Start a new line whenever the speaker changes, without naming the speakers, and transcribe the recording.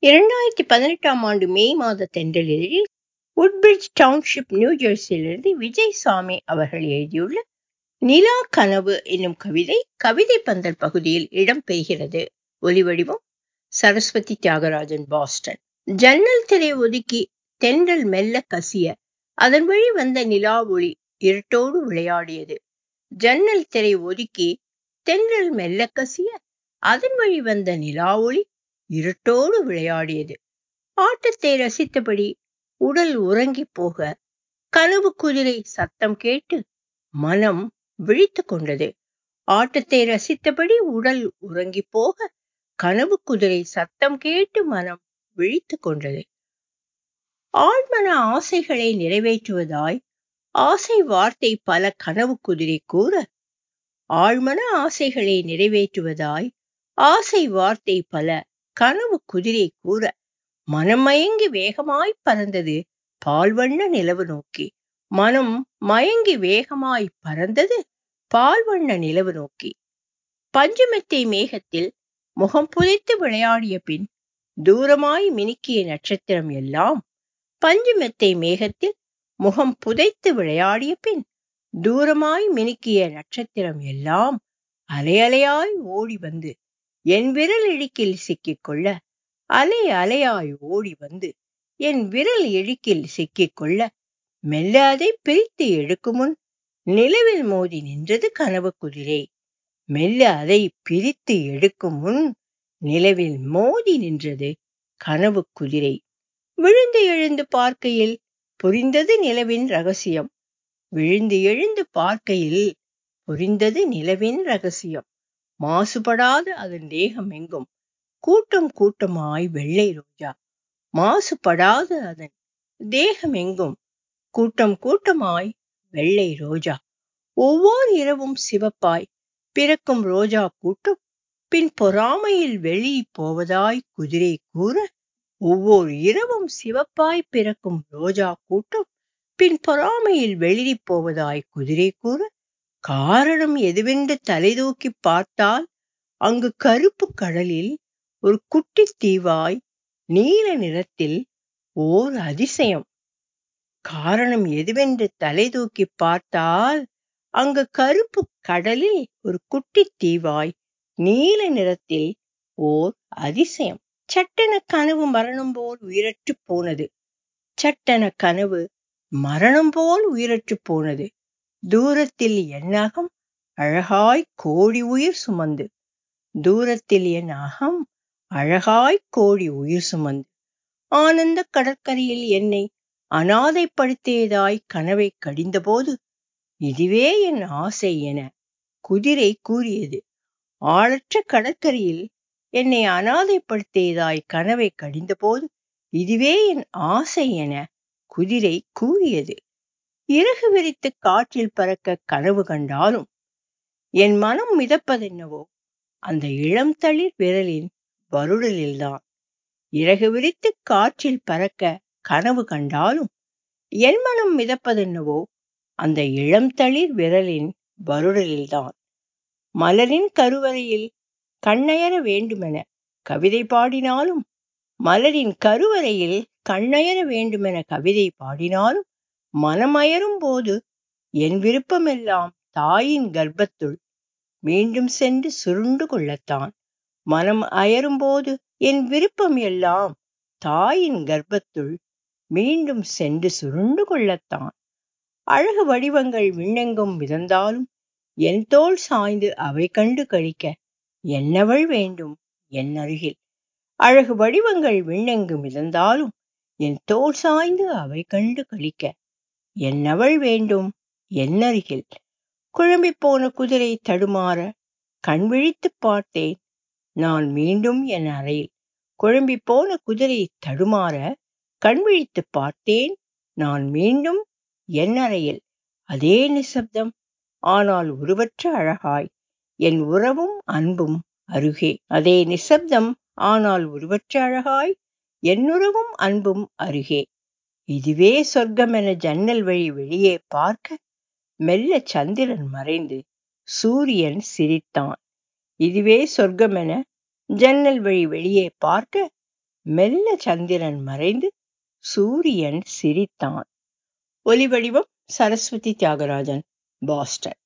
2018ஆம் ஆண்டு மே மாத தென்றலில் உட்பிரிட்ஜ் டவுன்ஷிப் நியூ ஜெர்சியிலிருந்து விஜயசாமி அவர்கள் எழுதியுள்ள நிலா கனவு என்னும் கவிதை கவிதை பந்தல் பகுதியில் இடம்பெறுகிறது. ஒலிவடிவம் சரஸ்வதி தியாகராஜன், பாஸ்டன். ஜன்னல் திரை ஒதுக்கி தென்றல் மெல்ல கசிய அதன் வழி வந்த நிலா ஒளி இருட்டோடு விளையாடியது. ஜன்னல் திரை ஒதுக்கி தென்றல் மெல்ல கசிய அதன் வழி வந்த நிலா ஒளி இருட்டோடு விளையாடியது. ஆட்டத்தை ரசித்தபடி உடல் உறங்கி போக கனவு குதிரை சத்தம் கேட்டு மனம் விழித்து கொண்டது. ஆட்டத்தை ரசித்தபடி உடல் உறங்கி போக கனவு குதிரை சத்தம் கேட்டு மனம் விழித்து கொண்டது. ஆழ்மன ஆசைகளை நிறைவேற்றுவதாய் ஆசை வார்த்தை பல கனவு குதிரை கூற, ஆழ்மன ஆசைகளை நிறைவேற்றுவதாய் ஆசை வார்த்தை பல கனவு குதிரை கூற, மனம் மயங்கி வேகமாய் பறந்தது பால்வண்ண நிலவு நோக்கி. மனம் மயங்கி வேகமாய் பறந்தது பால்வண்ண நிலவு நோக்கி. பஞ்சுமெத்தை மேகத்தில் முகம் புதைத்து விளையாடிய பின் தூரமாய் மினுக்கிய நட்சத்திரம் எல்லாம், பஞ்சுமெத்தை மேகத்தில் முகம் புதைத்து விளையாடிய பின் தூரமாய் மினுக்கிய நட்சத்திரம் எல்லாம் அலை அலையாய் ஓடி வந்து என் விரல் இழுக்கில் சிக்கிக்கொள்ள, அலை அலையாய் ஓடி வந்து என் விரல் இழுக்கில் சிக்கிக்கொள்ள, மெல்ல அதை பிரித்து எடுக்கும் முன் நிலவில் மோதி நின்றது கனவு குதிரை. மெல்ல அதை பிரித்து எடுக்கும் முன் நிலவில் மோதி நின்றது கனவு குதிரை. விழுந்து எழுந்து பார்க்கையில் புரிந்தது நிலவின் ரகசியம். விழுந்து எழுந்து பார்க்கையில் புரிந்தது நிலவின் ரகசியம். மாசுபடாத அதன் தேகம் எங்கும் கூட்டம் கூட்டமாய் வெள்ளை ரோஜா. மாசுபடாத அதன் தேகம் எங்கும் கூட்டம் கூட்டமாய் வெள்ளை ரோஜா. ஒவ்வொரு இரவும் சிவப்பாய் பிறக்கும் ரோஜா கூட்டம் பின் பொறாமையில் வெளியே போவதாய் குதிரை கூற, ஒவ்வொரு இரவும் சிவப்பாய் பிறக்கும் ரோஜா கூட்டம் பின் பொறாமையில் வெளியே போவதாய் குதிரை கூற, காரணம் எதுவென்று தலை தூக்கி பார்த்தால் அங்கு கருப்பு கடலில் ஒரு குட்டி தீவாய் நீல நிறத்தில் ஓர் அதிசயம். காரணம் எதுவென்று தலை தூக்கி பார்த்தால் அங்கு கருப்பு கடலில் ஒரு குட்டி தீவாய் நீல நிறத்தில் ஓர் அதிசயம். சட்டென கனவு மரணம் போல் உயிரற்று போனது. சட்டென கனவு மரணம் போல் உயிரற்று போனது. தூரத்தில் என் அகம் அழகாய் கோடி உயிர் சுமந்து, தூரத்தில் என் அகம் அழகாய் கோடி உயிர் சுமந்து, ஆனந்த கடற்கரையில் என்னை அனாதைப்படுத்தியதாய் கனவை கடிந்தபோது இதுவே என் ஆசை என குதிரை கூறியது. ஆழற்ற கடற்கரையில் என்னை அனாதைப்படுத்தியதாய் கனவை கடிந்தபோது இதுவே என் ஆசை என குதிரை கூறியது. இறகு விரித்து காற்றில் பறக்க கனவு கண்டாலும் என் மனம் மிதப்பதென்னவோ அந்த இளம் தளிர் விரலின் வருடலில்தான். இறகு விரித்து காற்றில் பறக்க கனவு கண்டாலும் என் மனம் மிதப்பதென்னவோ அந்த இளம் தளிர் விரலின் வருடலில்தான். மலரின் கருவறையில் கண்ணயர வேண்டுமென கவிதை பாடினாலும், மலரின் கருவறையில் கண்ணயர வேண்டுமென கவிதை பாடினாலும், மனமயரும் போது என் விருப்பமெல்லாம் தாயின் கர்ப்பத்துள் மீண்டும் சென்று சுருண்டு கொள்ளத்தான். மனம் அயரும்போது என் விருப்பம் எல்லாம் தாயின் கர்ப்பத்துள் மீண்டும் சென்று சுருண்டு கொள்ளத்தான். அழகு வடிவங்கள் விண்ணெங்கும் மிதந்தாலும் என் தோள் சாய்ந்து அவை கண்டு கழிக்க என்னவள் வேண்டும் என் அருகில். அழகு வடிவங்கள் விண்ணெங்கு மிதந்தாலும் என் தோள் சாய்ந்து அவை கண்டு கழிக்க என்னவள் வேண்டும் என் அருகில். குழம்பி போன குதிரை தடுமாற கண் விழித்து பார்த்தேன் நான் மீண்டும் என் அறையில். குழம்பி போன குதிரை தடுமாற கண் விழித்து பார்த்தேன் நான் மீண்டும் என் அறையில். அதே நிசப்தம் ஆனால் உருவற்ற அழகாய் என் உறவும் அன்பும் அருகே. அதே நிசப்தம் ஆனால் உருவற்ற அழகாய் என் உறவும் அன்பும் அருகே. இதுவே சொர்க்கமென ஜன்னல் வழி வெளியே பார்க்க மெல்ல சந்திரன் மறைந்து சூரியன் சிரித்தான். இதுவே சொர்க்கமென ஜன்னல் வழி வெளியே பார்க்க மெல்ல சந்திரன் மறைந்து சூரியன் சிரித்தான். ஒலிவடிவம் சரஸ்வதி தியாகராஜன், பாஸ்டன்.